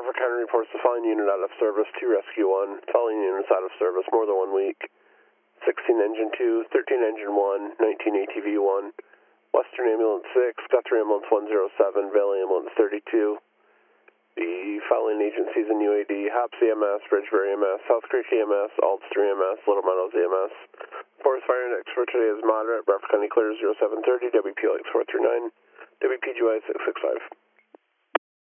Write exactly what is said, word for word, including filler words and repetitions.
Brevard County reports the following unit out of service, two rescue one, following units out of service more than one week. sixteen engine two, thirteen engine one, nineteen A T V one, Western Ambulance six, Guthrie Ambulance one oh seven, Valley Ambulance thirty-two. The following agencies in U A D: HAPS E M S, Bridgebury E M S, South Creek E M S, Alts three E M S, Little Meadows E M S. Forest Fire Index for today is moderate. Brevard County clear zero seven thirty, W P L X four three nine, W P G Y six six five.